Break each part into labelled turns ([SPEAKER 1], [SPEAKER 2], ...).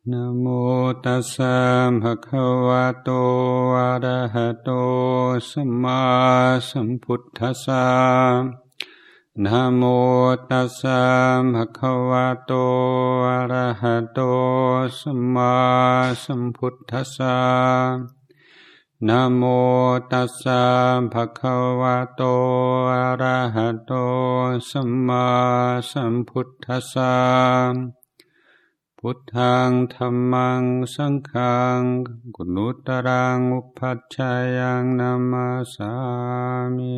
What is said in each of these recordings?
[SPEAKER 1] นะโมตัสสะภะคะวะโตอะระหะโตสัมมาสัมพุทธัสสะนะโมตัสสะภะคะวะโตอะระหะโตสัมมาสัมพุทธัสสะนะโมตัสสะภะคะวะโตอะระหะโตสัมมาสัมพุทธัสสะพุทธังธัมมังสังฆังกุณุตรังอุปัชฌายังนามาสามิ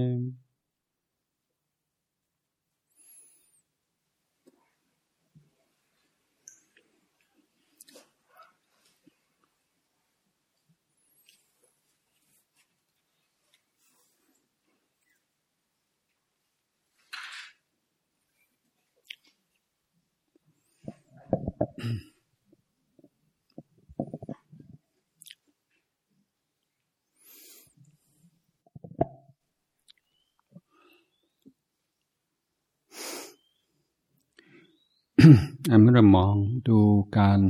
[SPEAKER 1] เมื่อเรามองดูการ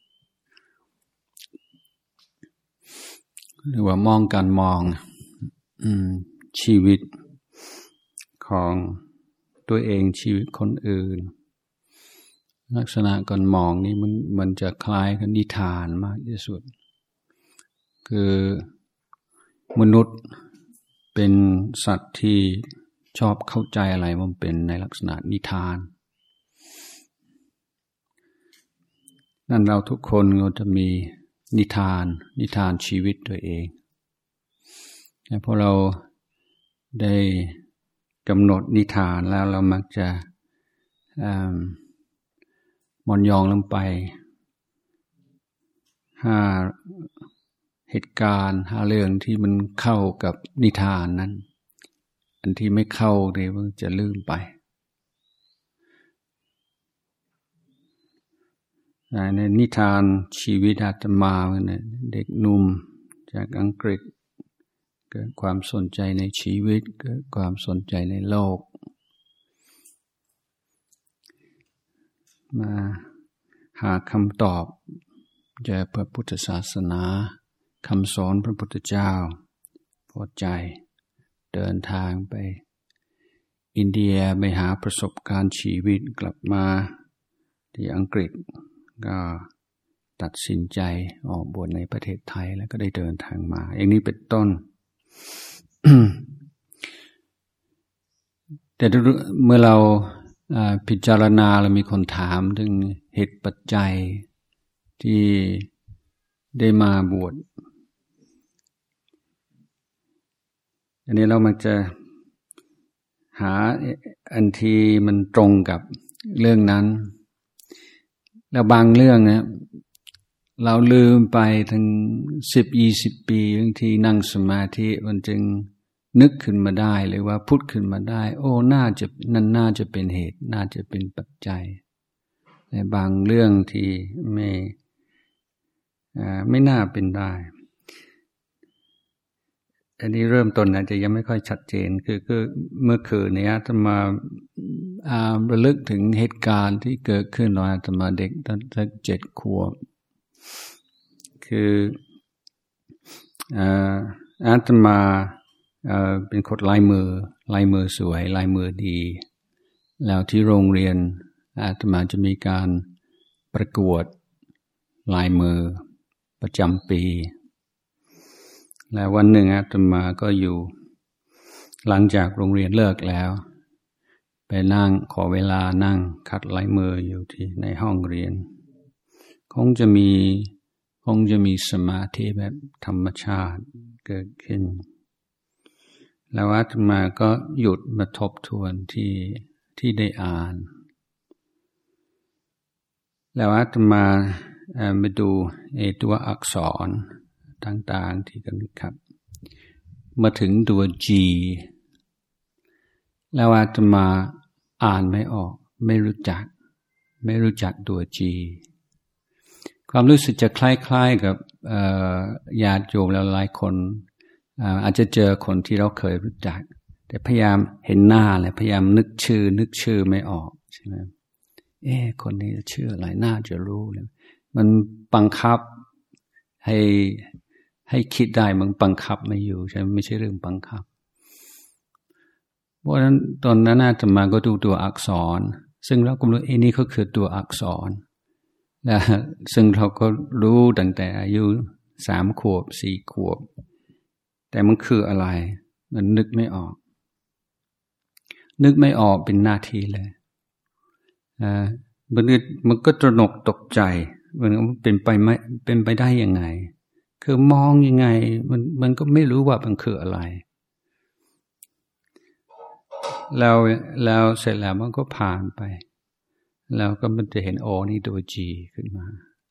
[SPEAKER 1] หรือว่ามองการมองชีวิตของตัวเองชีวิตคนอื่นลักษณะการมองนี้มันจะคล้ายกับนิทานมากที่สุดคือมนุษย์เป็นสัตว์ที่ชอบเข้าใจอะไรมันเป็นในลักษณะนิทานนั่นเราทุกคนเราจะมีนิทานชีวิตตัวเองแต่พอเราได้กำหนดนิทานแล้วเรามักจะมอนยองลงไป5เหตุการณ์5เรื่องที่มันเข้ากับนิทานนั้นอันที่ไม่เข้าเนี่ยมันจะลืมไปในนิทานชีวิตอาตมาเนี่ยเด็กหนุ่มจากอังกฤษเกิดความสนใจในชีวิตเกิดความสนใจในโลกมาหาคำตอบจากพระพุทธศาสนาคำสอนพระพุทธเจ้าพอใจเดินทางไปอินเดียไปหาประสบการณ์ชีวิตกลับมาที่อังกฤษก็ตัดสินใจออกบวชในประเทศไทยแล้วก็ได้เดินทางมาอย่างนี้เป็นต้น แต่เมื่อเราพิจารณาเรามีคนถามถึงเหตุปัจจัยที่ได้มาบวชอันนี้เรามักจะหาอันที่มันตรงกับเรื่องนั้นแล้วบางเรื่องนะเราลืมไปถึง10-20 ปีบางทีนั่งสมาธิมันจึงนึกขึ้นมาได้หรือว่าพุทธขึ้นมาได้โอ้น่าจะเป็นเหตุน่าจะเป็นปัจจัยในบางเรื่องที่ไม่น่าเป็นได้อันนี้เริ่มต้นอาจจะยังไม่ค่อยชัดเจนคือเมื่อคืนนี้อาตมาระลึกถึงเหตุการณ์ที่เกิดขึ้นตอนอาตมาเด็กตั้งแต่7 ขวบคืออาตมาเป็นคนลายมือสวยลายมือดีแล้วที่โรงเรียนอาตมาจะมีการประกวดลายมือประจำปีและวันหนึ่งอาตมาก็อยู่หลังจากโรงเรียนเลิกแล้วไปนั่งขอเวลานั่งคัดลายมืออยู่ที่ในห้องเรียนคงจะมีสมาธิแบบธรรมชาติเกิดขึ้นแล้วอาตมาก็หยุดมาทบทวนที่ได้อ่านแล้วอาตมามาดูตัวอักษรต่างๆที่กันครับมาถึงตัว G แล้วอาตมาอ่านไม่ออกไม่รู้จักตัว G ความรู้สึกจะคล้ายๆกับญาติโยมแล้วหลายคนอาจจะเจอคนที่เราเคยรู้จักแต่พยายามเห็นหน้าเลยพยายามนึกชื่อไม่ออกใช่ไหมคนนี้ชื่ออะไรน่าจะรู้เลย
[SPEAKER 2] มันบังคับให้คิดได้มันบังคับไม่อยู่ใช่ไม่ใช่เรื่องบังคับเพราะฉะนั้นตอนนั้นอาตมาก็ดูตัวอักษรซึ่งเราก็รู้นี่ก็คือตัวอักษรและซึ่งเราก็รู้ตั้งแต่อายุ3 ขวบ 4 ขวบแต่มันคืออะไรมันนึกไม่ออกเป็นหน้าที่เลยมันก็ตระหนกตกใจมันเป็นไปได้ยังไงคือมองยังไงมันก็ไม่รู้ว่ามันคืออะไรแล้วเสร็จแล้วมันก็ผ่านไปแล้วก็มันจะเห็นนี่ตัวจีขึ้นมา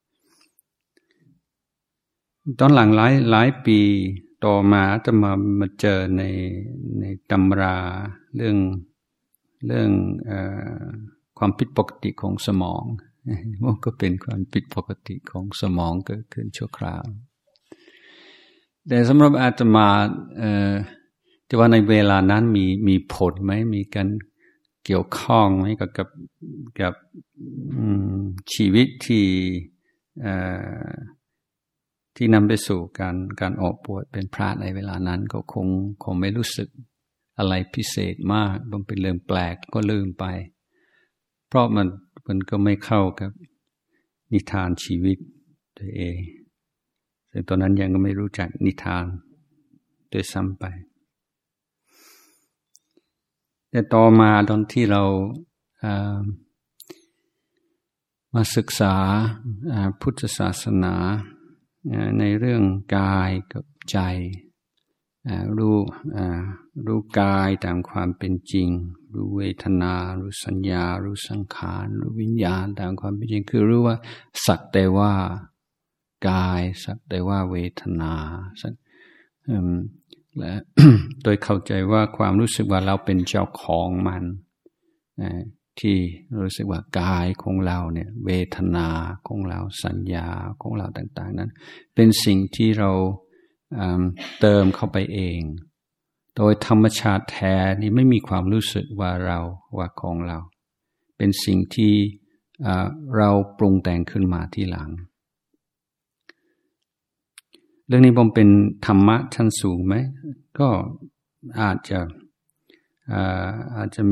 [SPEAKER 2] ตอนหลังหลายปีต่อมาจะมาเจอในตำราเรื่องความผิดปกติของสมองมันก็เป็นความผิดปกติของสมองเกิดขึ้นชั่วคราวแต่สำหรับอาตมาที่ว่าในเวลานั้นมีผลไหมมีการเกี่ยวข้องไหมกับชีวิตที่นำไปสู่การออกบวชเป็นพระในเวลานั้นก็คงไม่รู้สึกอะไรพิเศษมากมันเป็นเรื่องแปลกก็ลืมไปเพราะมันก็ไม่เข้ากับนิทานชีวิตตัวเองซึ่งตอนนั้นยังก็ไม่รู้จักนิทานโดยซ้ำไปแต่ต่อมาตอนที่เรามาศึกษาพุทธศาสนาในเรื่องกายกับใจรู้กายตามความเป็นจริงรู้เวทนารู้สัญญารู้สังขารรู้วิญญาณตามความเป็นจริงคือรู้ว่าสักแต่ว่ากายสักแต่ว่าเวทนาและ โดยเข้าใจว่าความรู้สึกว่าเราเป็นเจ้าของมันที่รู้สึกว่ากายของเราเนี่ยเวทนาของเราสัญญาของเราต่างๆนั้นเป็นสิ่งที่เราเติมเข้าไปเองโดยธรรมชาติแท้นี่ไม่มีความรู้สึกว่าเราว่าของเราเป็นสิ่งที่เราปรุงแต่งขึ้นมาทีหลังเรื่องนี้ผมเป็นธรรมะชั้นสูงไหมก็อาจจะ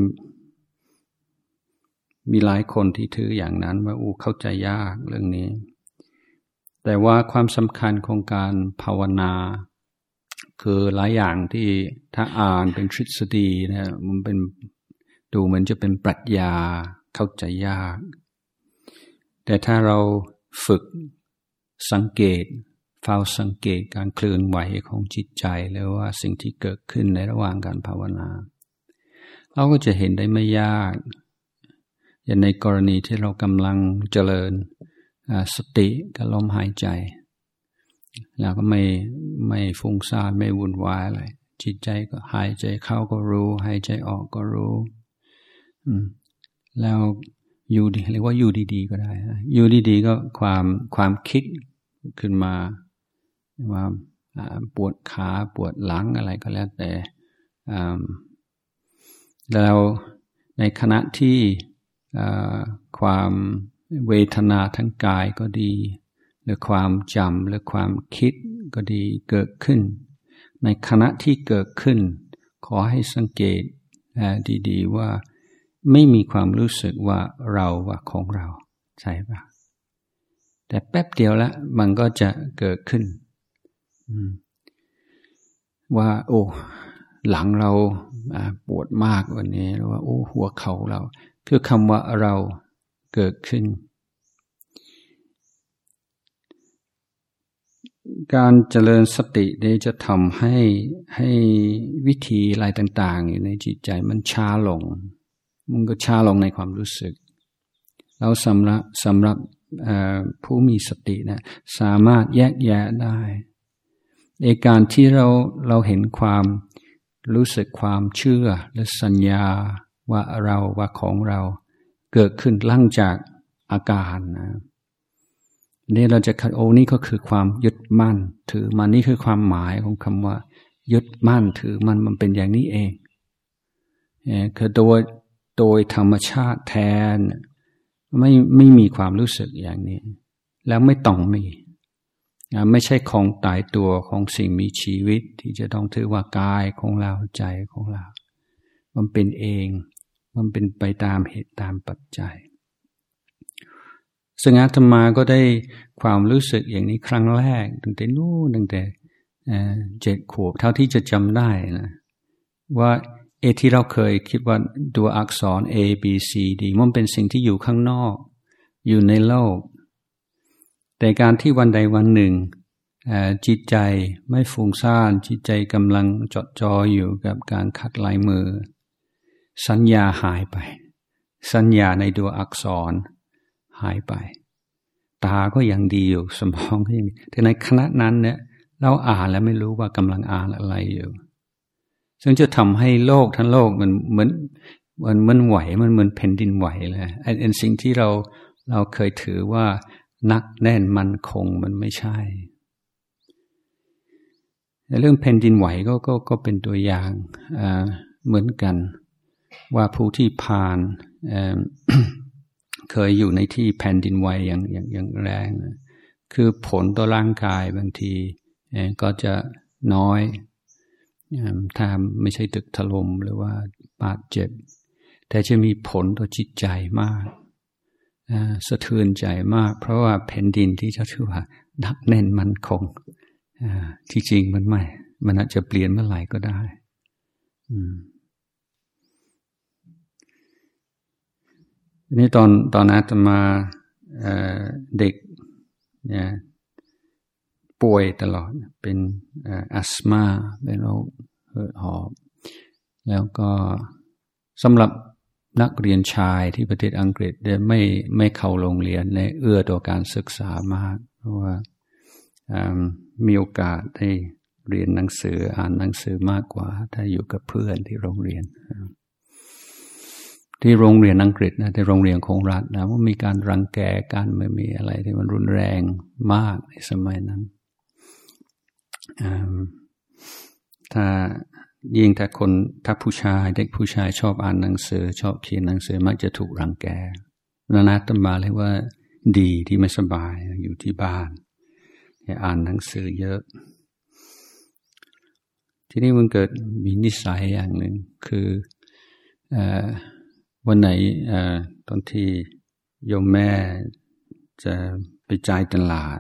[SPEAKER 2] มีหลายคนที่ถืออย่างนั้นว่าเข้าใจยากเรื่องนี้แต่ว่าความสำคัญของการภาวนาคือหลายอย่างที่ถ้าอ่านเป็นทฤษฎีนะมันเป็นดูเหมือนจะเป็นปรัชญาเข้าใจยากแต่ถ้าเราฝึกสังเกตเฝ้าสังเกตการเคลื่อนไหวของจิตใจหรือว่าสิ่งที่เกิดขึ้นในระหว่างการภาวนาเราก็จะเห็นได้ไม่ยากอย่างในกรณีที่เรากำลังเจริญสติกับลมหายใจแล้วก็ไม่ฟุ้งซ่านไม่วุ่นวายอะไรจิตใจก็หายใจเข้าก็รู้หายใจออกก็รู้แล้วอยู่ดีเรียกว่าอยู่ดีๆก็ได้อยู่ดีๆก็ความคิดขึ้นมาว่าปวดขาปวดหลังอะไรก็แล้วแต่แล้วในขณะที่ความเวทนาทั้งกายก็ดีหรือความจำหรือความคิดก็ดีเกิดขึ้นในขณะที่เกิดขึ้นขอให้สังเกตดีๆว่าไม่มีความรู้สึกว่าเราว่าของเราใช่ปะแต่แป๊บเดียวแล้วมันก็จะเกิดขึ้นว่าโอ้หลังเราปวดมากวันนี้หรือว่าโอ้หัวเข่าเราคือคำว่าเราเกิดขึ้นการเจริญสตินี้จะทำให้วิธีอะไรต่างๆอยู่ในจิตใจมันช้าลงมันก็ช้าลงในความรู้สึกแล้วสำหรับผู้มีสตินะสามารถแยกแยะได้ในการที่เราเห็นความรู้สึกความเชื่อและสัญญาว่าเราว่าของเราเกิดขึ้นหลังจากอาการนะนี่เราจะนี่ก็คือความยึดมั่นถือมันนี่คือความหมายของคำว่ายึดมั่นถือมันเป็นอย่างนี้เองคือโดยธรรมชาติแทนไม่มีความรู้สึกอย่างนี้แล้วไม่ต้องมีไม่ใช่ของตายตัวของสิ่งมีชีวิตที่จะต้องถือว่ากายของเราใจของเรามันเป็นเองมันเป็นไปตามเหตุตามปัจจัยซึ่งอาตมาก็ได้ความรู้สึกอย่างนี้ครั้งแรกตั้งแต่7 ขวบเท่าที่จะจำได้นะว่าที่เราเคยคิดว่าตัวอักษร A B C D มันเป็นสิ่งที่อยู่ข้างนอกอยู่ในโลกแต่การที่วันใดวันหนึ่งจิตใจไม่ฟุ้งซ่านจิตใจกำลังจดจ่ออยู่กับการคัดลายมือสัญญาหายไปสัญญาในตัวอักษรหายไปตาก็ยังดีอยู่สมองก็ยังดีแต่ในขณะนั้นเนี่ยเราอ่านแล้วไม่รู้ว่ากำลังอ่านอะไรอยู่ซึ่งจะทำให้โลกทั้งโลกมันเหมือนไหวมันเหมือนแผ่นดินไหวเลยไอ้สิ่งที่เราเคยถือว่านักแน่นมั่นคงมันไม่ใช่เรื่องแผ่นดินไหวก็เป็นตัวอย่างเหมือนกันว่าผู้ที่ผ่านเคยอยู่ในที่แผ่นดินไหวอย่างแรงคือผลต่อร่างกายบางทีก็จะน้อยถ้าไม่ใช่ตึกถล่มหรือว่าบาดเจ็บแต่จะมีผลต่อจิตใจมากสะเทือนใจมากเพราะว่าแผ่นดินที่จะชื่อว่าหนักแน่นมั่นคงที่จริงมันไม่มันอาจจะเปลี่ยนเมื่อไหร่ก็ได้นี่ตอนอาตมาเด็กเนี่ยป่วยตลอดเป็นอัสมาเป็นโรคหอบแล้วก็สำหรับนักเรียนชายที่ประเทศอังกฤษไม่เข้าโรงเรียนในเอื้อต่อการศึกษามากเพราะว่ามีโอกาสได้เรียนหนังสืออ่านหนังสือมากกว่าถ้าอยู่กับเพื่อนที่โรงเรียนที่โรงเรียนอังกฤษนะที่โรงเรียนของรัฐนะว่ามีการรังแกกันไม่มีอะไรที่มันรุนแรงมากในสมัยนั้นถ้ายิ่งถ้าผู้ชายเด็กผู้ชายชอบอ่านหนังสือชอบเขียนหนังสือมักจะถูกรังแกนาตมาเลยว่าดีที่ไม่สบายอยู่ที่บ้านอ่านหนังสือเยอะทีนี้มันเกิดมีนิสัยอย่างหนึ่งคือวันไหนตอนที่โยมแม่จะไปจ่ายตลาด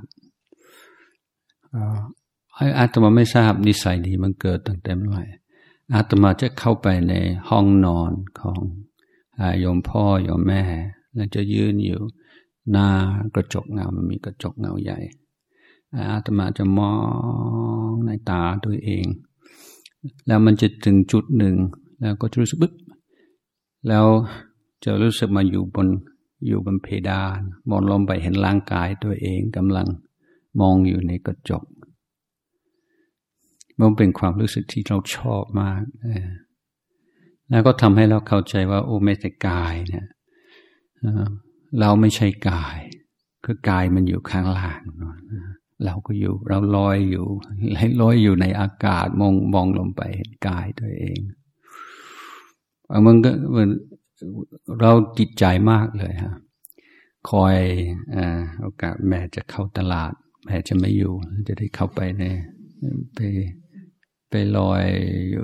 [SPEAKER 2] อาตมาไม่ทราบนิสัยนี้มันเกิดตั้งแต่เมื่อไหร่อาตมาจะเข้าไปในห้องนอนของโยมพ่อโยมแม่แล้วจะยืนอยู่หน้ากระจกเงามันมีกระจกเงาใหญ่อาตมาจะมองในตาตัวเองแล้วมันจะถึงจุดหนึ่งแล้วก็จะรู้สึกปึ๊บแล้วจะรู้สึกมาอยู่บนเพดานมองลงไปเห็นร่างกายตัวเองกำลังมองอยู่ในกระจกมันเป็นความรู้สึกที่เราชอบมากแล้วก็ทำให้เราเข้าใจว่าโอ้ไม่ใช่กายเนี่ยเราไม่ใช่กายคือกายมันอยู่ข้างล่างเราก็อยู่เราลอยอยู่ในอากาศมองลงไปเห็นกายตัวเองมันก็เราติดใจมากเลยฮะคอยโอกาสแม่จะเข้าตลาดแม่จะไม่อยู่จะได้เข้าไปในไปลอยอยู่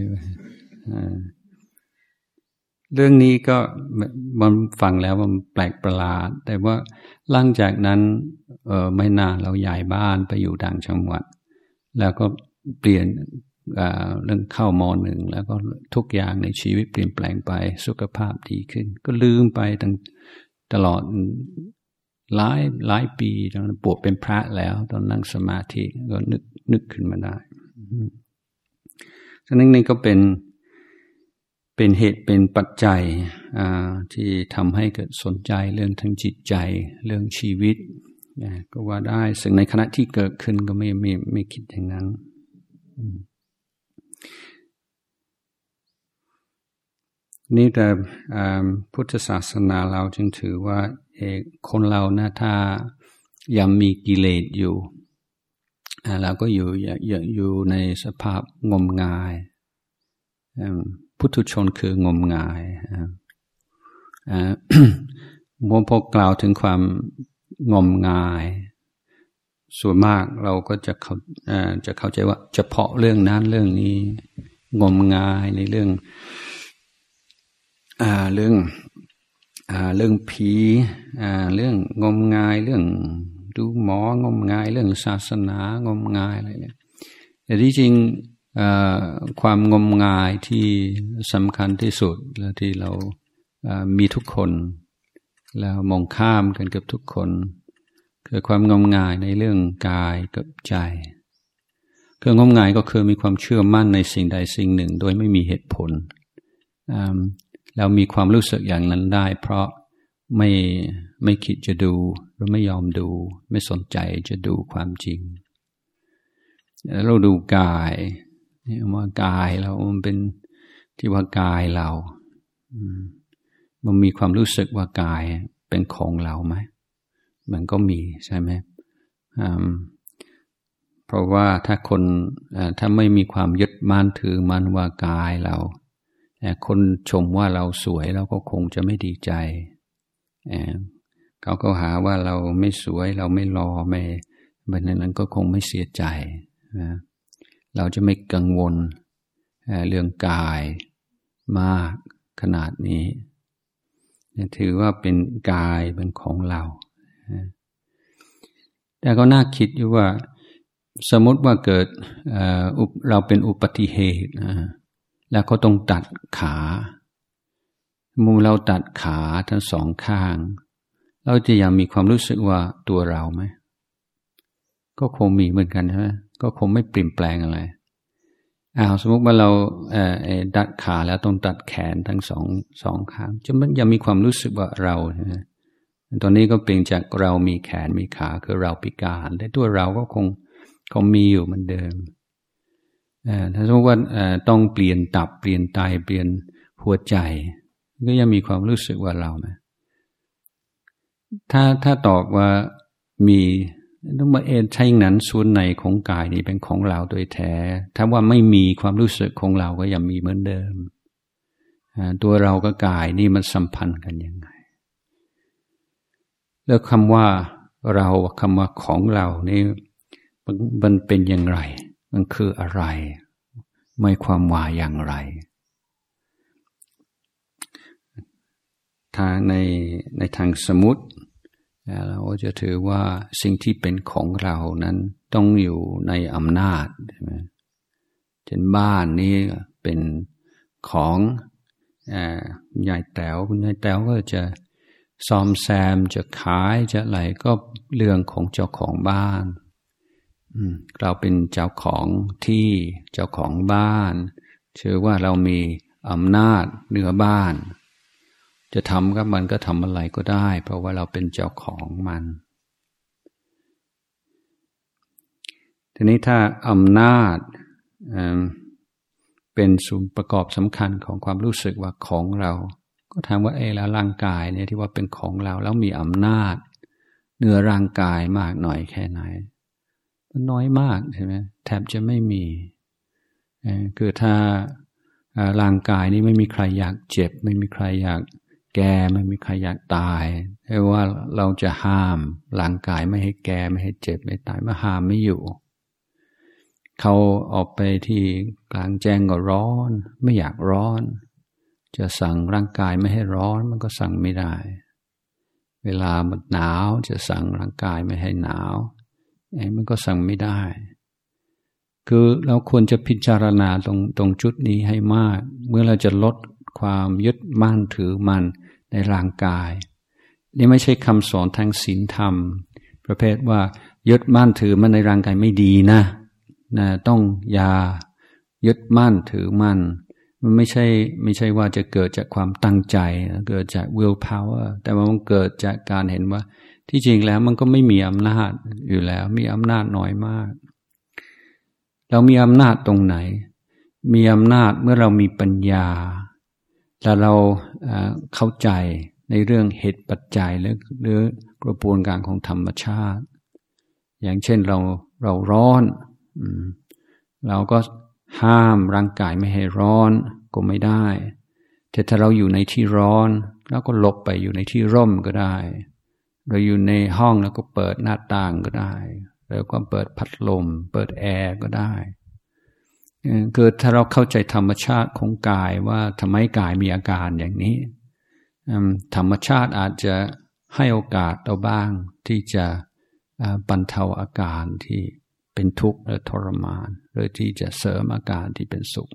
[SPEAKER 2] เรื่องนี้ก็มันฟังแล้วมันแปลกประหลาดแต่ว่าหลังจากนั้นไม่นานเราย้ายบ้านไปอยู่ต่างจังหวัดแล้วก็เปลี่ยนเรื่องเข้าม.1แล้วก็ทุกอย่างในชีวิตเปลี่ยนแปลงไปสุขภาพดีขึ้นก็ลืมไปตลอดหลายปีตอนบวชเป็นพระแล้วตอนนั่งสมาธิก็นึกขึ้นมาได้ฉะนั้นนี่ก็เป็นเหตุเป็นปัจจัยที่ทำให้เกิดสนใจเรื่องทั้งจิตใจเรื่องชีวิตก็ว่าได้ซึ่งในขณะที่เกิดขึ้นก็ไม่คิดอย่างนั้นนี่แต่พุทธศาสนาเราจึงถือว่าคนเรานะถ้ายังมีกิเลสอยู่เราก็อยู่ในสภาพงมงายพุทุชนคืองมงายพอกล่าวถึงความงมงายส่วนมากเราก็จะเข้าใจว่าเฉพาะเรื่องนั้นเรื่องนี้งมงายในเรื่องผีเรื่องงมงายเรื่องดูหมองมงายเรื่องศาสนางมงายอะไรเนี่ยแต่ที่จริงความงมงายที่สำคัญที่สุดและที่เรามีทุกคนแล้วมองข้ามกันกับทุกคนคือความงมงายในเรื่องกายกับใจคืองมงายก็คือมีความเชื่อมั่นในสิ่งใดสิ่งหนึ่งโดยไม่มีเหตุผลเรามีความรู้สึกอย่างนั้นได้เพราะไม่คิดจะดูหรือไม่ยอมดูไม่สนใจจะดูความจริงเราดูกายว่ากายเรามันเป็นที่ว่ากายเรามันมีความรู้สึกว่ากายเป็นของเราไหมมันก็มีใช่ไหมเพราะว่าถ้าไม่มีความยึดมั่นถือมั่นว่ากายเราแต่คนชมว่าเราสวยเราก็คงจะไม่ดีใจเขาก็หาว่าเราไม่สวยเราไม่หล่อไม่แบบนั้นก็คงไม่เสียใจเราจะไม่กังวลเรื่องกายมากขนาดนี้ถือว่าเป็นกายเป็นของเราแต่ก็น่าคิดอยู่ว่าสมมติว่าเกิดเราเป็นอุบัติเหตุแล้วก็ต้องตัดขามุมเราตัดขาทั้งสองข้างเราจะยังมีความรู้สึกว่าตัวเราไหมก็คงมีเหมือนกันใช่ไหมก็คงไม่เปลี่ยนแปลงอะไรสมมติว่าเราตัดขาแล้วต้องตัดแขนทั้งสองข้างจะมันยังมีความรู้สึกว่าเราใช่ไหมตอนนี้ก็เปลี่ยนจากเรามีแขนมีขาคือเราพิการแต่ตัวเราก็คงมีอยู่เหมือนเดิมถ้าสมมติว่าต้องเปลี่ยนตับเปลี่ยนไตเปลี่ยนหัวใจก็ยังมีความรู้สึกว่าเราไหมถ้าตอบว่ามีต้องมาใช่นั้นส่วนไหนของกายนี้เป็นของเราโดยแท้ถ้าว่าไม่มีความรู้สึกของเราก็ยังมีเหมือนเดิมตัวเรากับกายนี่มันสัมพันธ์กันยังไงแล้วคำว่าเราคำว่าของเรานี่มันเป็นอย่างไรมันคืออะไรไม่ความว่าอย่างไรทางในทางสมมุติเราจะถือว่าสิ่งที่เป็นของเรานั้นต้องอยู่ในอำนาจใช่ไหมเช่นบ้านนี้เป็นของยายแต๋วคุณยายแต๋วก็จะซ่อมแซมจะขายจะอะไรก็เรื่องของเจ้าของบ้านเราเป็นเจ้าของที่เจ้าของบ้านเชื่อว่าเรามีอำนาจเหนือบ้านจะทำกับมันก็ทำอะไรก็ได้เพราะว่าเราเป็นเจ้าของมันทีนี้ถ้าอำนาจเป็นส่วนประกอบสำคัญของความรู้สึกว่าของเราก็ถามว่าแล้วร่างกายเนี่ยที่ว่าเป็นของเราแล้วมีอำนาจเหนือร่างกายมากหน่อยแค่ไหนมันน้อยมากใช่ไหมแทบจะไม่มีคือถ้าร่างกายนี้ไม่มีใครอยากเจ็บไม่มีใครอยากแก่ไม่มีใครอยากตายแต่ว่าเราจะห้ามร่างกายไม่ให้แก่ไม่ให้เจ็บไม่ตายมาห้ามไม่อยู่เขาออกไปที่กลางแจ้งก็ร้อนไม่อยากร้อนจะสั่งร่างกายไม่ให้ร้อนมันก็สั่งไม่ได้เวลามันหนาวจะสั่งร่างกายไม่ให้หนาวมันก็สั่งไม่ได้คือเราควรจะพิจารณาตรงจุดนี้ให้มากเมื่อเราจะลดความยึดมั่นถือมั่นในร่างกายนี่ไม่ใช่คำสอนทางศีลธรรมประเภทว่ายึดมั่นถือมั่นในร่างกายไม่ดีนะต้องอย่ายึดมั่นถือมั่นมันไม่ใช่ว่าจะเกิดจากความตั้งใจเกิดจาก will power แต่ว่ามันเกิดจากการเห็นว่าที่จริงแล้วมันก็ไม่มีอำนาจอยู่แล้วมีอำนาจน้อยมากเรามีอำนาจตรงไหนมีอำนาจเมื่อเรามีปัญญาและเราเข้าใจในเรื่องเหตุปัจจัยหรือกระบวนการของธรรมชาติอย่างเช่นเราร้อนเราก็ห้ามร่างกายไม่ให้ร้อนก็ไม่ได้แต่ถ้าเราอยู่ในที่ร้อนเราก็หลบไปอยู่ในที่ร่มก็ได้เราอยู่ในห้องแล้วก็เปิดหน้าต่างก็ได้แล้วก็เปิดพัดลมเปิดแอร์ก็ได้คือถ้าเราเข้าใจธรรมชาติของกายว่าทำไมกายมีอาการอย่างนี้ธรรมชาติอาจจะให้โอกาสเราบ้างที่จะบรรเทาอาการที่เป็นทุกข์และทรมานหรือที่จะเสริมอาการที่เป็นสุข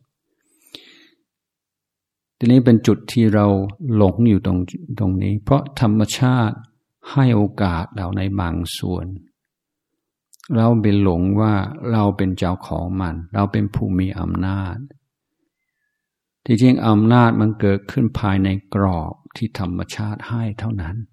[SPEAKER 2] ทีนี้เป็นจุดที่เราหลงอยู่ตรงนี้เพราะธรรมชาติให้โอกาสเราในบางส่วนเราเป็นหลงว่าเราเป็นเจ้าของมันเราเป็นผู้มีอำนาจที่จริงอำนาจมันเกิดขึ้นภายในกรอบที่ธรรมชาติให้เท่านั้น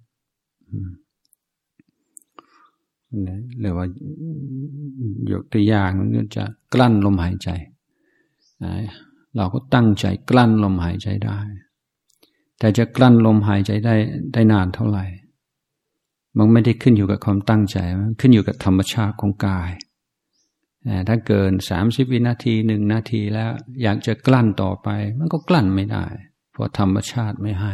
[SPEAKER 2] หรือว่ายกตัวอย่างมันก็จะกลั้นลมหายใจเราก็ตั้งใจกลั้นลมหายใจได้แต่จะกลั้นลมหายใจได้นานเท่าไหร่มันไม่ได้ขึ้นอยู่กับความตั้งใจมันขึ้นอยู่กับธรรมชาติของกายถ้าเกิน30 วินาที1 นาทีแล้วอยากจะกลั้นต่อไปมันก็กลั้นไม่ได้เพราะธรรมชาติไม่ให้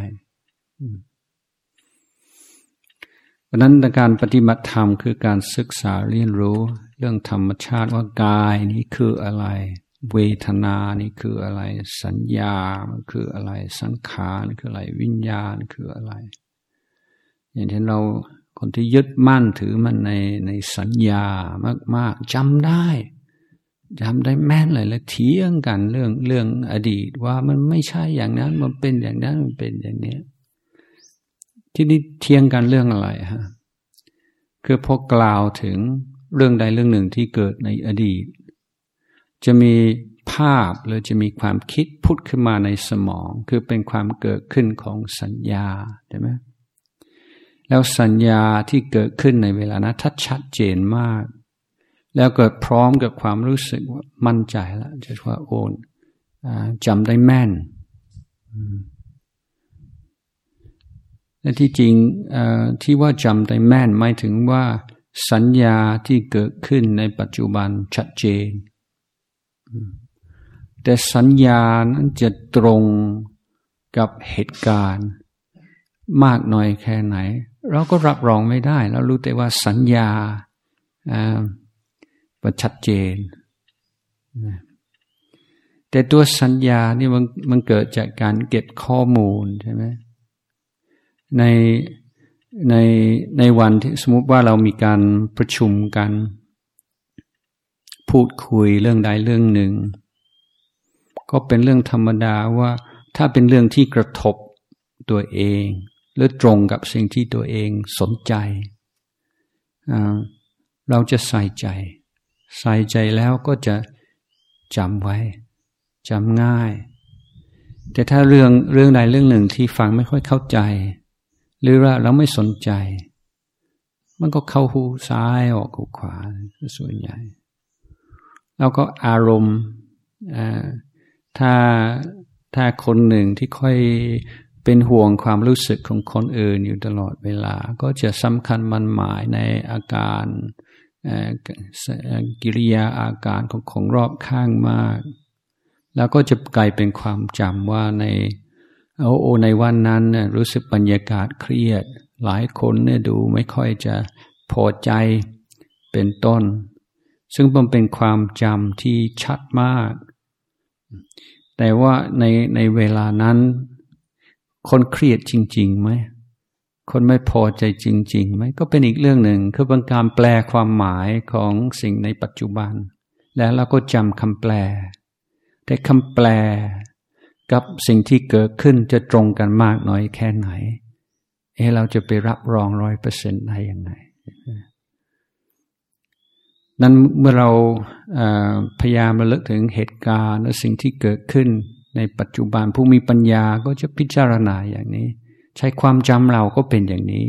[SPEAKER 2] เพราะนั้นการปฏิบัติธรรมคือการศึกษาเรียนรู้เรื่องธรรมชาติว่ากายนี้คืออะไรเวทนานี่คืออะไรสัญญามันคืออะไรสังขารคืออะไรวิญญาณคืออะไรอย่างที่เราคนที่ยึดมั่นถือมันในสัญญามากๆจำได้แม่นเลยและเถียงกันเรื่องอดีตว่ามันไม่ใช่อย่างนั้นมันเป็นอย่างนั้นมันเป็นอย่างนี้ที่นี่เถียงกันเรื่องอะไรฮะคือพอกล่าวถึงเรื่องใดเรื่องหนึ่งที่เกิดในอดีตจะมีภาพหรือจะมีความคิดพุทธขึ้นมาในสมองคือเป็นความเกิดขึ้นของสัญญาใช่ไหมแล้วสัญญาที่เกิดขึ้นในเวลานั้นถ้าชัดเจนมากแล้วเกิดพร้อมกับความรู้สึกว่ามั่นใจแล้วจะว่าโอนจำได้แม่นและที่จริงที่ว่าจำได้แม่นหมายถึงว่าสัญญาที่เกิดขึ้นในปัจจุบันชัดเจนแต่สัญญานั้นจะตรงกับเหตุการณ์มากน้อยแค่ไหนเราก็รับรองไม่ได้เรารู้แต่ว่าสัญญามันชัดเจนแต่ตัวสัญญานี่มันเกิดจากการเก็บข้อมูลใช่ไหมในวันที่สมมติว่าเรามีการประชุมกันพูดคุยเรื่องใดเรื่องหนึ่งก็เป็นเรื่องธรรมดาว่าถ้าเป็นเรื่องที่กระทบตัวเองหรือตรงกับสิ่งที่ตัวเองสนใจเราจะใส่ใจแล้วก็จะจำไว้จำง่ายแต่ถ้าเรื่องใดเรื่องหนึ่งที่ฟังไม่ค่อยเข้าใจหรือว่าเราไม่สนใจมันก็เข้าหูซ้ายออกหูขวาส่วนใหญ่แล้วก็อารมณ์ถ้าคนหนึ่งที่ค่อยเป็นห่วงความรู้สึกของคนอื่นอยู่ตลอดเวลาก็จะสำคัญมันหมายในอาการกิริยาอาการของรอบข้างมากแล้วก็จะกลายเป็นความจำว่าในวันนั้นเนี่ยรู้สึกบรรยากาศเครียดหลายคนเนี่ยดูไม่ค่อยจะพอใจเป็นต้นซึ่งมันเป็นความจำที่ชัดมากแต่ว่าในเวลานั้นคนเครียดจริงๆไหมคนไม่พอใจจริงๆไหมก็เป็นอีกเรื่องหนึ่งคือเป็นการแปลความหมายของสิ่งในปัจจุบันแล้วเราก็จำคำแปลแต่คำแปลกับสิ่งที่เกิดขึ้นจะตรงกันมากน้อยแค่ไหนเราจะไปรับรอง 100% ได้ยังไงนั้นเมื่อเราพยายามระลึกถึงเหตุการณ์และสิ่งที่เกิดขึ้นในปัจจุบันผู้มีปัญญาก็จะพิจารณาอย่างนี้ใช้ความจำเราก็เป็นอย่างนี้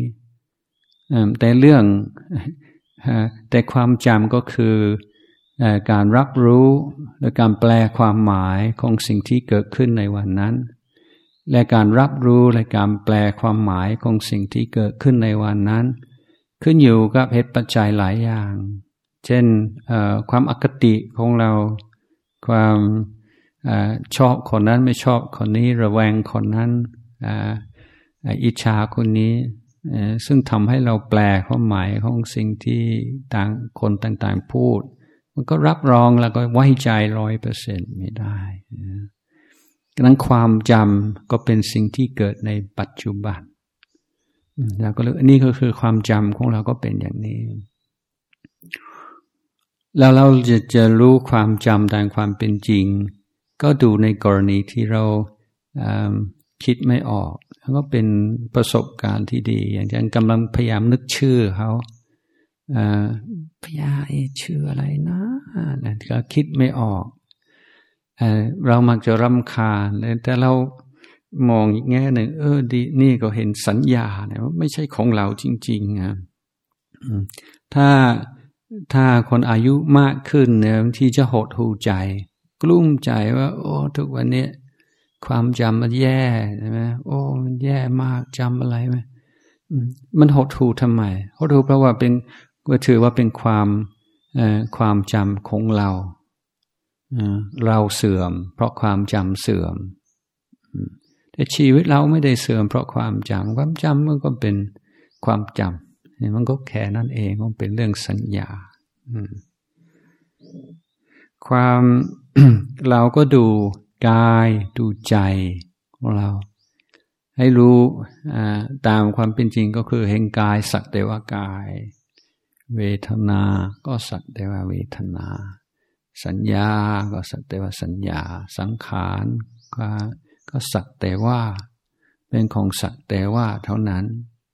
[SPEAKER 2] แต่ความจำก็คือการรับรู้และการแปลความหมายของสิ่งที่เกิดขึ้นในวันนั้นและการรับรู้และการแปลความหมายของสิ่งที่เกิดขึ้นในวันนั้นขึ้นอยู่กับเหตุปัจจัยหลายอย่างเช่นความอคติของเราความชอบคนนั้นไม่ชอบคนนี้ระแวงคนนั้นอิจฉาคนนี้ซึ่งทำให้เราแปลความหมายของสิ่งที่ต่างคนต่างๆพูดมันก็รับรองแล้วก็ไว้ใจ 100% ไม่ได้ดังนั้นความจำก็เป็นสิ่งที่เกิดในปัจจุบันเราก็เลยนี่ก็คือความจำของเราก็เป็นอย่างนี้แล้วเราจะรู้ความจำตามความเป็นจริงก็ดูในกรณีที่เราคิดไม่ออกแล้วก็เป็นประสบการณ์ที่ดีอย่างเช่นกำลังพยายามนึกชื่อเขาพยาชื่ออะไรนะก็คิดไม่ออกเรามักจะรำคาญแต่เรามองอีกแง่หนึ่งดีนี่ก็เห็นสัญญาเนี่ยว่าไม่ใช่ของเราจริงๆนะถ้าคนอายุมากขึ้นเนี่ยบางทีจะหดหู่ใจกลุ้มใจว่าโอ้ทุกวันนี้ความจำมันแย่ใช่ไหมโอ้มันแย่มากจำอะไรไหมมันหดหู่ทำไมหดหู่เพราะว่าก็ถือว่าเป็นความจำของเราเสื่อมเพราะความจำเสื่อมแต่ชีวิตเราไม่ได้เสื่อมเพราะความจำมันก็เป็นความจำมันก็แค่นั้นเองมันเป็นเรื่องสัญญาเราก็ดูกายดูใจของเราให้รู้ตามความเป็นจริงก็คือเห็นกายสักแต่ว่ากายเวทนาก็สักแต่ว่าเวทนาสัญญาก็สักแต่ว่าสัญญาสังขารก็สักแต่ว่าเป็นของสักแต่ว่าเท่านั้น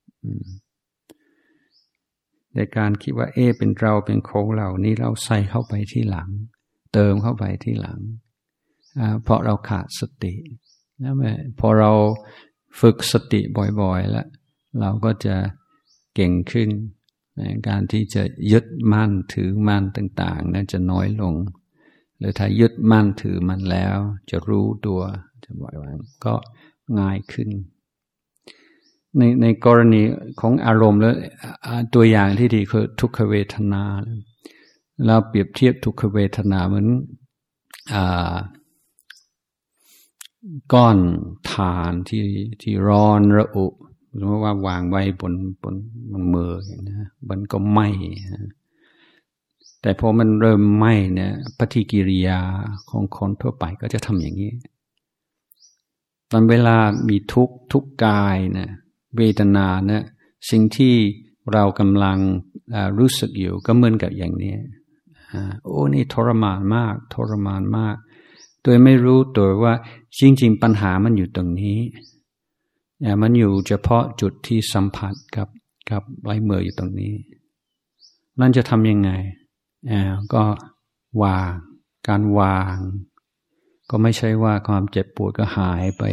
[SPEAKER 2] ในการคิดว่าเป็นเราเป็นของเรานี่เราใส่เข้าไปที่หลังเติมเข้าไปที่หลังเพราะเราขาดสติแล้วพอเราฝึกสติบ่อยๆแล้วเราก็จะเก่งขึ้นในการที่จะยึดมั่นถือมั่นต่างๆนั้นจะน้อยลงหรือถ้ายึดมั่นถือมั่นแล้วจะรู้ตัวจะบ่อยวางก็ง่ายขึ้นในกรณีของอารมณ์แล้วตัวอย่างที่ดีคือทุกขเวทนาเราเปรียบเทียบทุกขเวทนาเหมือนก้อนถ่านที่ร้อนระอุสมมติว่าวางไว้บนมือนะมันก็ไหม้แต่พอมันเริ่มไหม้เนี่ยปฏิกิริยาของคนทั่วไปก็จะทำอย่างนี้ตอนเวลามีทุกกายนะเวทนาเนี่ยสิ่งที่เรากำลังรู้สึกอยู่ก็เหมือนกับอย่างนี้โอ้นี่ทรมานมากโดยไม่รู้ตัวว่าจริงๆปัญหามันอยู่ตรงนี้มันอยู่เฉพาะจุดที่สัมผัสกับลายมืออยู่ตรงนี้นั่นจะทำยังไงก็วางการวางก็ไม่ใช่ว่าความเจ็บปวดก็หายไป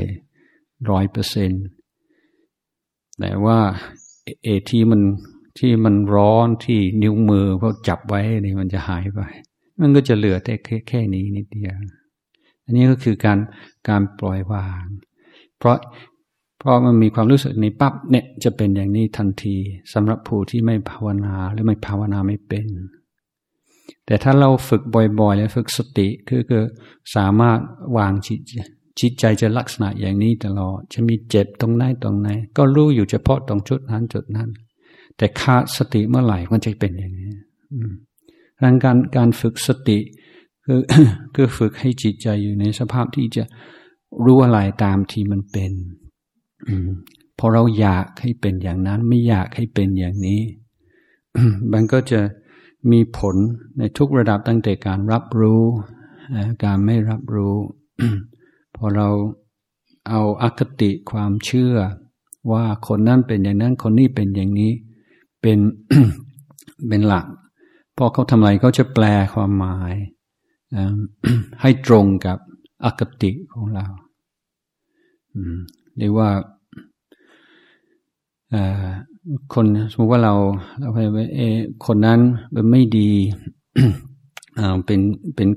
[SPEAKER 2] 100%แต่ว่าที่มันร้อนที่นิ้วมือเพราะจับไว้นี่มันจะหายไปมันก็จะเหลือแต่แค่นี้นิดเดียวอันนี้ก็คือการปล่อยวางเพราะมันมีความรู้สึกในปั๊บเนี่ยจะเป็นอย่างนี้ทันทีสำหรับผู้ที่ไม่ภาวนาหรือไม่ภาวนาไม่เป็นแต่ถ้าเราฝึกบ่อยๆแล้วฝึกสติคือสามารถวางจิตใจจะลักษณะอย่างนี้ตลอดจะมีเจ็บตรงไหนก็รู้อยู่เฉพาะตรงจุดนั้นแต่ขาดสติเมื่อไหร่มันจะเป็นอย่างนี้ดังการฝึกสติคือฝึกให้จิตใจอยู่ในสภาพที่จะรู้อะไรตามที่มันเป็นพอเราอยากให้เป็นอย่างนั้นไม่อยากให้เป็นอย่างนี้มันก็จะมีผลในทุกระดับตั้งแต่การรับรู้การไม่รับรู้ พอเราเอาอคติความเชื่อว่าคนนั้นเป็นอย่างนั้นคนนี้เป็นอย่างนี้เป็น เป็นหลักพอเขาทำอะไรเขาจะแปลความหมาย ให้ตรงกับอคติของเราเรียกว่าคนสมมติว่าเราไปคนนั้นมันไม่ดี เป็น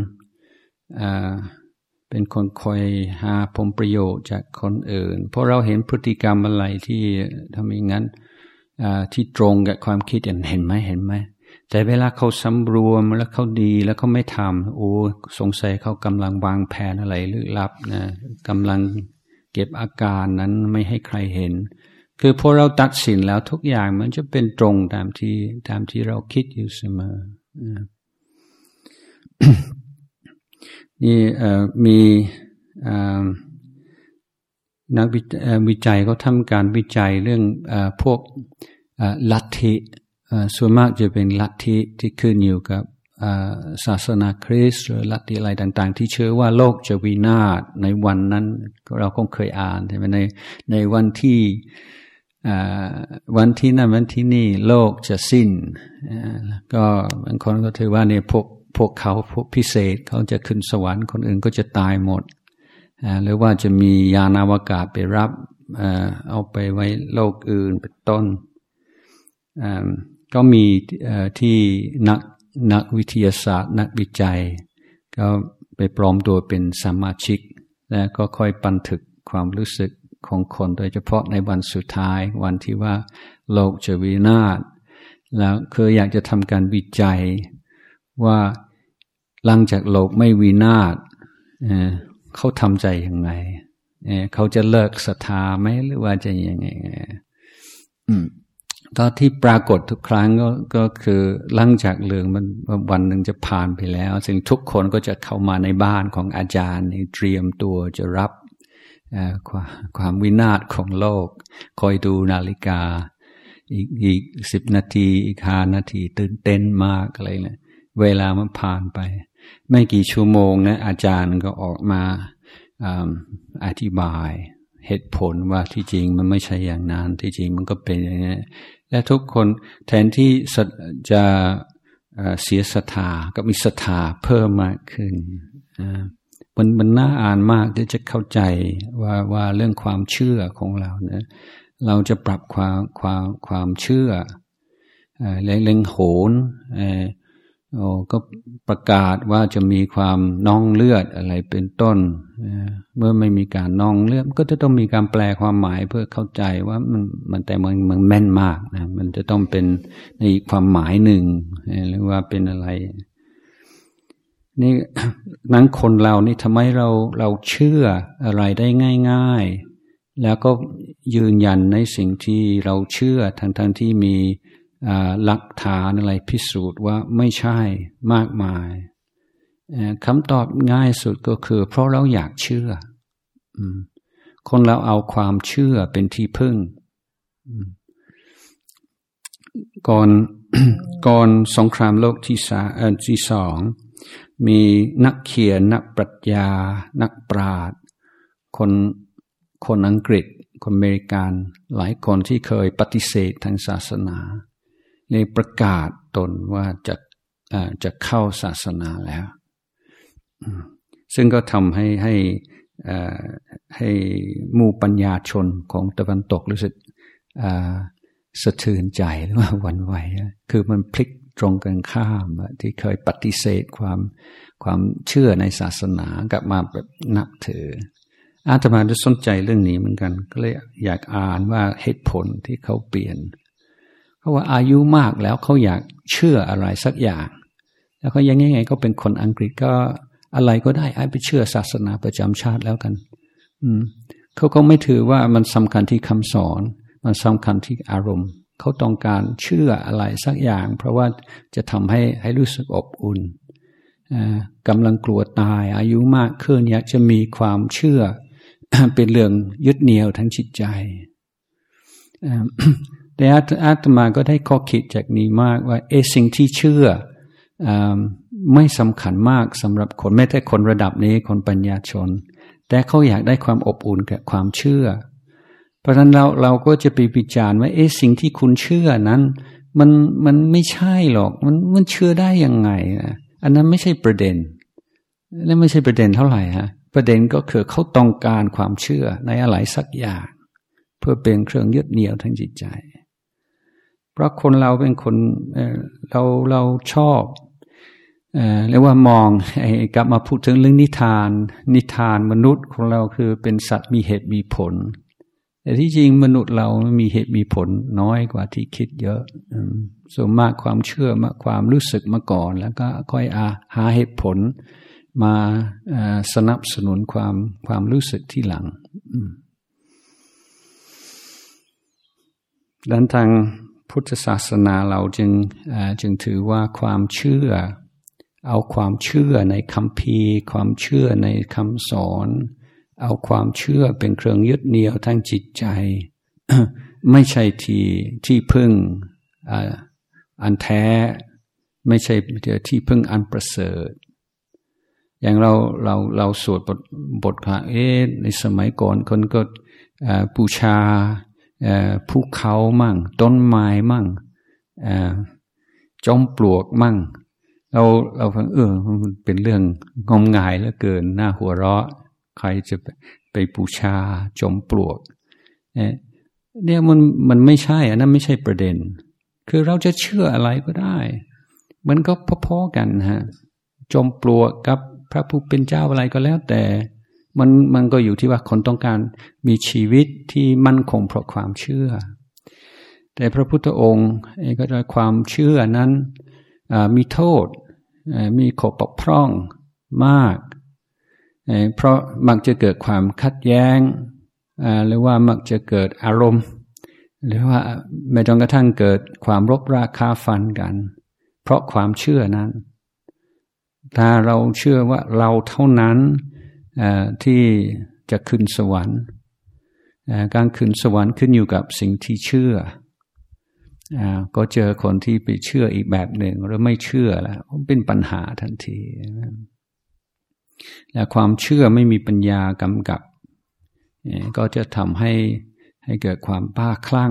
[SPEAKER 2] คนคอยหาผลประโยชน์จากคนอื่นเพราะเราเห็นพฤติกรรมอะไรที่ทำอย่างนั้นที่ตรงกับความคิดเห็นไหมแต่เวลาเขาสำรวมแล้วเขาดีแล้วเขาไม่ทำโอ้สงสัยเขากำลังวางแผนอะไรลึกลับนะกำลังเก็บอาการนั้นไม่ให้ใครเห็นคือพอเราตัดสินแล้วทุกอย่างมันจะเป็นตรงตามที่เราคิดอยู่เสมอนี่มีนักวิจัยเขาทำการวิจัยเรื่องพวกลัทธิส่วนมากจะเป็นลัทธิที่ขึ้นอยู่กับศาสนาคริสต์หรือลัทธิอะไรต่างๆที่เชื่อว่าโลกจะวินาศในวันนั้นเราคงเคยอ่านใช่ไหมในวันที่นั่นวันที่นี่โลกจะสิ้นก็บางคนก็ถือว่าเนี่ยพวกเขาพวกพิเศษเขาจะขึ้นสวรรค์คนอื่นก็จะตายหมดหรือว่าจะมียานอวกาศไปรับเอาไปไว้โลกอื่นเป็นต้นก็มีที่นักวิทยาศาสตร์นักวิจัยก็ไปปลอมตัวเป็นสมาชิกแล้วก็ค่อยบันทึกความรู้สึกของคนโดยเฉพาะในวันสุดท้ายวันที่ว่าโลกจะวินาศแล้วคืออยากจะทำการวิจัยว่าหลังจากโลกไม่วินาศเขาทำใจยังไงเขาจะเลิกศรัทธาไหมหรือว่าจะยังไงตอนที่ปรากฏทุกครั้งก็คือหลังจากเรื่องมันวันหนึ่งจะผ่านไปแล้วซึ่งทุกคนก็จะเข้ามาในบ้านของอาจารย์เตรียมตัวจะรับความวินาศของโลกคอยดูนาฬิกาอีก10 นาทีอีก5 นาทีตื่นเต้นมากอะไรเลยเวลามันผ่านไปไม่กี่ชั่วโมงนะอาจารย์ก็ออกมาอธิบายเหตุผลว่าที่จริงมันไม่ใช่อย่างนั้นที่จริงมันก็เป็นอย่างนี้และทุกคนแทนที่จะเสียศรัทธาก็มีศรัทธาเพิ่มมากขึ้นมันน่าอ่านมากที่จะเข้าใจว่าเรื่องความเชื่อของเราเนี่ยเราจะปรับความเชื่อเล็งโหนก็ประกาศว่าจะมีความนองเลือดอะไรเป็นต้นเมื่อไม่มีการนองเลือดก็จะต้องมีการแปลความหมายเพื่อเข้าใจว่ามันแต่มันแม่นมากนะมันจะต้องเป็นในความหมายหนึ่งหรือว่าเป็นอะไรนี่นั้นคนเรานี่ทำไมเราเชื่ออะไรได้ง่ายๆแล้วก็ยืนยันในสิ่งที่เราเชื่อทั้งที่มีหลักฐานอะไรพิสูจน์ว่าไม่ใช่มากมายคำตอบง่ายสุดก็คือเพราะเราอยากเชื่อคนเราเอาความเชื่อเป็นที่พึ่งก่อนสงครามโลกที่สองมีนักเขียนนักปรัชญานักปราชญ์คนอังกฤษคนอเมริกันหลายคนที่เคยปฏิเสธทางศาสนาเลยประกาศตนว่าจะเข้าศาสนาแล้วซึ่งก็ทำให้หมู่ปัญญาชนของตะวันตกรู้สึกสะเทือนใจหรือว่าหวั่นไหวคือมันพลิกตรงกันข้ามที่เคยปฏิเสธความเชื่อในศาสนากลับมาแบบนับถืออาตมาจะสนใจเรื่องนี้เหมือนกันก็เลยอยากอ่านว่าเหตุผลที่เขาเปลี่ยนเพราะว่าอายุมากแล้วเขาอยากเชื่ออะไรสักอย่างแล้วเขายังไงก็เป็นคนอังกฤษก็อะไรก็ได้ไปเชื่อศาสนาประจำชาติแล้วกันเขาก็ไม่ถือว่ามันสำคัญที่คำสอนมันสำคัญที่อารมณ์เขาต้องการเชื่ออะไรสักอย่างเพราะว่าจะทำให้รู้สึกอบอุ่นกำลังกลัวตายอายุมากขึ้นอยากจะมีความเชื่อ เป็นเรื่องยึดเหนี่ยวทั้งจิตใจแต่อาตมาก็ได้ข้อคิดจากนี้มากว่าสิ่งที่เชื่อไม่สำคัญมากสำหรับคนแม้แต่คนระดับนี้คนปัญญาชนแต่เขาอยากได้ความอบอุ่นกับความเชื่อเพราะฉะนั้นเราก็จะไปวิจารณ์ว่าสิ่งที่คุณเชื่อนั้นมันไม่ใช่หรอกมันเชื่อได้ยังไงอันนั้นไม่ใช่ประเด็นและไม่ใช่ประเด็นเท่าไหร่ฮะประเด็นก็คือเขาต้องการความเชื่อในอะไรสักอย่างเพื่อเป็นเครื่องยึดเหนี่ยวทางจิตใจเพราะคนเราเป็นคนเราชอบเรียกว่ามองกลับมาพูดถึงเรื่องนิทานมนุษย์ของเราคือเป็นสัตว์มีเหตุมีผลแต่ที่จริงมนุษย์เรามีเหตุมีผลน้อยกว่าที่คิดเยอะส่วนมากความเชื่อมาความรู้สึกมาก่อนแล้วก็ค่อยหาเหตุผลมาสนับสนุนความรู้สึกที่หลังดังนั้นทางพุทธศาสนาเราจึงถือว่าความเชื่อเอาความเชื่อในคัมภีร์ความเชื่อในคำสอนเอาความเชื่อเป็นเครื่องยึดเหนี่ยวทางจิตใจ ไม่ใช่ที่พึ่งอันแท้ไม่ใช่ที่พึ่งอันประเสริฐอย่างเราสวดบทค่ะในสมัยก่อนคนก็บูชาภูเขามั่งต้นไม้มั่งจอมปลวกมั่งเราฟังมันเป็นเรื่องงมงายเหลือเกินน่าหัวเราะใครจะไปบูชาจอมปลวกเนี่ยมันไม่ใช่อันนั้นไม่ใช่ประเด็นคือเราจะเชื่ออะไรก็ได้มันก็พอๆกันฮะจอมปลวกกับพระผู้เป็นเจ้าอะไรก็แล้วแต่มันก็อยู่ที่ว่าคนต้องการมีชีวิตที่มั่นคงเพราะความเชื่อแต่พระพุทธองค์ก็โดยความเชื่อนั้นมีโทษมีข้อบกพร่องมากเพราะมักจะเกิดความขัดแย้งหรือว่ามักจะเกิดอารมณ์หรือว่าไม่ต้องกระทั่งเกิดความรบราคาฟันกันเพราะความเชื่อนั้นถ้าเราเชื่อว่าเราเท่านั้นที่จะขึ้นสวรรค์การขึ้นสวรรค์ขึ้นอยู่กับสิ่งที่เชื่อก็เจอคนที่ไปเชื่ออีกแบบหนึ่งหรือไม่เชื่อแล้วเป็นปัญหาทันทีและความเชื่อไม่มีปัญญากำกับก็จะทำให้เกิดความบ้าคลั่ง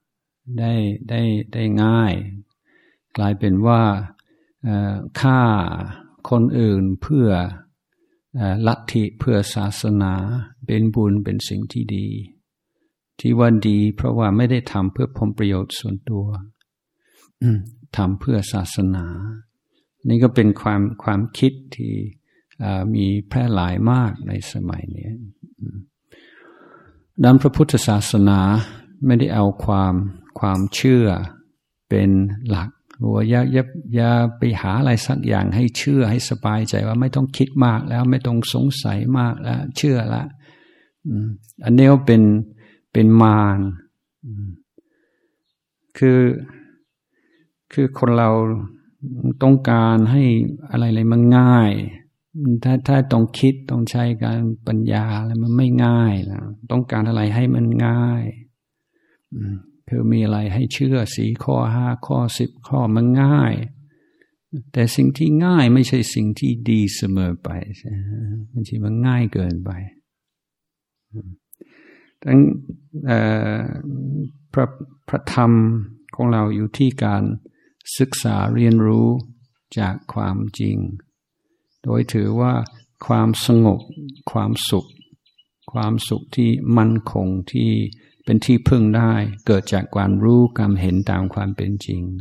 [SPEAKER 2] ได้ง่ายกลายเป็นว่าฆ่าคนอื่นเพื่อลัทธิเพื่อศาสนาเป็นบุญเป็นสิ่งที่ดีที่ว่าดีเพราะว่าไม่ได้ทำเพื่อผลประโยชน์ส่วนตัวทำเพื่อศาสนานี่ก็เป็นความคิดที่มีแพร่หลายมากในสมัยนี้ด้านพระพุทธศาสนาไม่ได้เอาความเชื่อเป็นหลักว่าอย่าไปหาอะไรสักอย่างให้เชื่อให้สบายใจว่าไม่ต้องคิดมากแล้วไม่ต้องสงสัยมากแล้วเชื่อละอันนี้ก็เป็นมารคือคนเราต้องการให้อะไรมันง่ายถ้าต้องคิดต้องใช้การปัญญาอะไรมันไม่ง่ายนะต้องการอะไรให้มันง่ายคือมีอะไรให้เชื่อ4 ข้อ 5 ข้อ 10 ข้อมันง่ายแต่สิ่งที่ง่ายไม่ใช่สิ่งที่ดีเสมอไปบางทีมันง่ายเกินไปทั้งพระธรรมของเราอยู่ที่การศึกษาเรียนรู้จากความจริงโดยถือว่าความสงบความสุขที่มั่นคงที่เป็นที่พึ่งได้เกิดจากการรู้การเห็นตามความเป็นจริง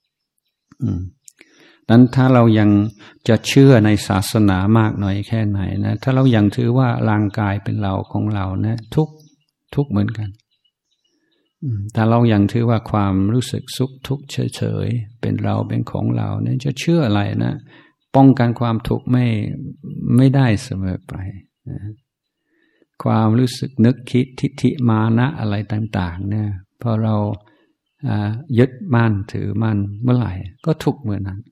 [SPEAKER 2] นั้นถ้าเรายังจะเชื่อในศาสนามากน้อยแค่ไหนนะถ้าเรายังถือว่าร่างกายเป็นเราของเรานะทุกเหมือนกันถ้าเรายังถือว่าความรู้สึกสุขทุกข์เฉยๆเป็นเราเป็นของเราเนี่ยจะเชื่ออะไรนะป้องกันความทุกข์ไม่ได้เสมอไปนะความรู้สึกนึกคิดทิฏฐิมานะอะไรต่างๆเนี่ยพอเรายึดมั่นถือมั่นเมื่อไหร่ก็ทุกข์เหมือนนั้น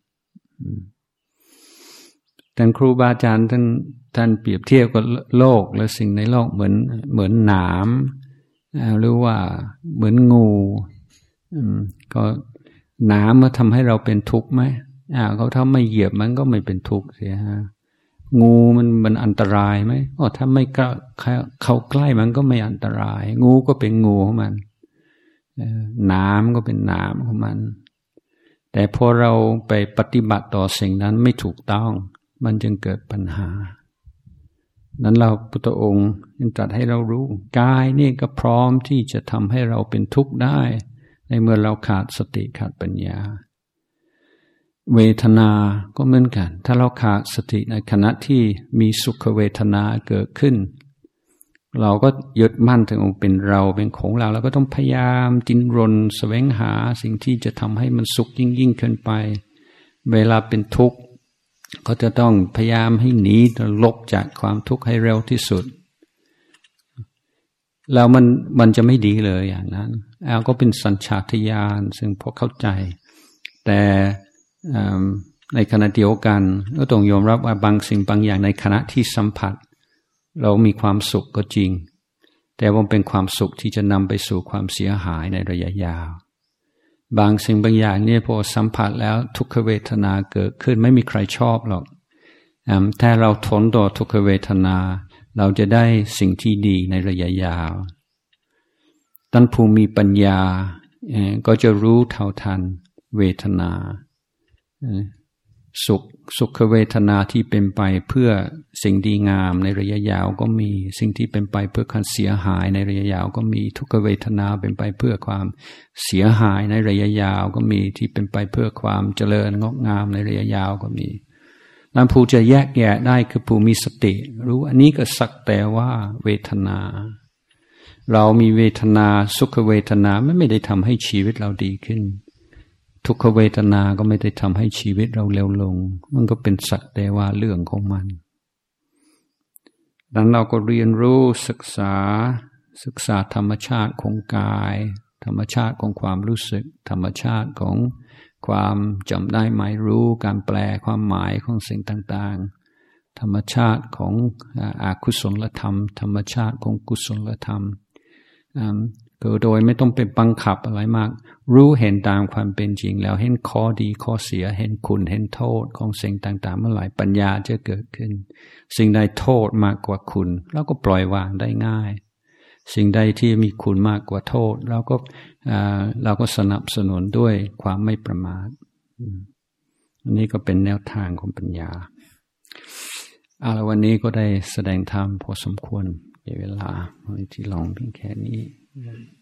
[SPEAKER 2] ท่านครูบาอาจารย์ท่านเปรียบเทียบกับโลกและสิ่งในโลกเหมือนหนามหรือว่าเหมือนงูก็หนามมาทำให้เราเป็นทุกข์ไหมเขาถ้าไม่เหยียบมันก็ไม่เป็นทุกข์เสียงูมันอันตรายไหมถ้าไม่เข้าใกล้มันก็ไม่อันตรายงูก็เป็นงูของมันหนามก็เป็นหนามของมันแต่พอเราไปปฏิบัติต่อสิ่งนั้นไม่ถูกต้องมันจึงเกิดปัญหานั้นเราพุทธองค์ตรัสให้เรารู้กายนี่ก็พร้อมที่จะทำให้เราเป็นทุกข์ได้ในเมื่อเราขาดสติขาดปัญญาเวทนาก็เหมือนกันถ้าเราขาดสติในขณะที่มีสุขเวทนาเกิดขึ้นเราก็ยึดมั่นถึงองค์เป็นเราเป็นของเราแล้วก็ต้องพยายามดิ้นรนแสวงหาสิ่งที่จะทำให้มันสุขยิ่งขึ้นไปเวลาเป็นทุกข์ก็จะต้องพยายามให้หนีหลบจากความทุกข์ให้เร็วที่สุดแล้วมันจะไม่ดีเลยอย่างนั้นก็เป็นสัญชาตญาณซึ่งพอเข้าใจแต่ในขณะเดียวกันก็ต้องยอมรับว่าบางสิ่งบางอย่างในขณะที่สัมผัสเรามีความสุขก็จริงแต่ว่าเป็นความสุขที่จะนำไปสู่ความเสียหายในระยะยาวบางสิ่งบางอย่างเนี่ยพอสัมผัสแล้วทุกขเวทนาเกิดขึ้นไม่มีใครชอบหรอกถ้าเราทนต่อทุกขเวทนาเราจะได้สิ่งที่ดีในระยะยาวท่านผู้มีปัญญาก็จะรู้เท่าทันเวทนาสุขเวทนาที่เป็นไปเพื่อสิ่งดีงามในระยะยาวก็มีสิ่งที่เป็นไปเพื่อการเสียหายในระยะยาวก็มีทุกขเวทนาเป็นไปเพื่อความเสียหายในระยะยาวก็มีที่เป็นไปเพื่อความเจริญงอกงามในระยะยาวก็มีนั้นผู้จะแยกแยะได้คือผู้มีสติรู้อันนี้ก็สักแต่ว่าเวทนาเรามีเวทนาสุขเวทนาไม่ได้ทำให้ชีวิตเราดีขึ้นทุกขเวทนาก็ไม่ได้ทำให้ชีวิตเราเร็วลงมันก็เป็นสักแต่ว่าเรื่องของมันดังนั้นเราก็เรียนรู้ศึกษาธรรมชาติของกายธรรมชาติของความรู้สึกธรรมชาติของความจำได้หมายรู้การแปลความหมายของสิ่งต่างๆธรรมชาติของอกุศลธรรมธรรมชาติของกุศลธรรมก็โดยไม่ต้องไปบังคับอะไรมากรู้เห็นตามความเป็นจริงแล้วเห็นข้อดีข้อเสียเห็นคุณเห็นโทษของสิ่งต่างๆเมื่อไหร่ปัญญาจะเกิดขึ้นสิ่งใดโทษมากกว่าคุณเราก็ปล่อยวางได้ง่ายสิ่งใดที่มีคุณมากกว่าโทษเราก็สนับสนุนด้วยความไม่ประมาทอันนี้ก็เป็นแนวทางของปัญญาแล้ววันนี้ก็ได้แสดงธรรมพอสมควรเวลาที่ลองเพียงแค่นี้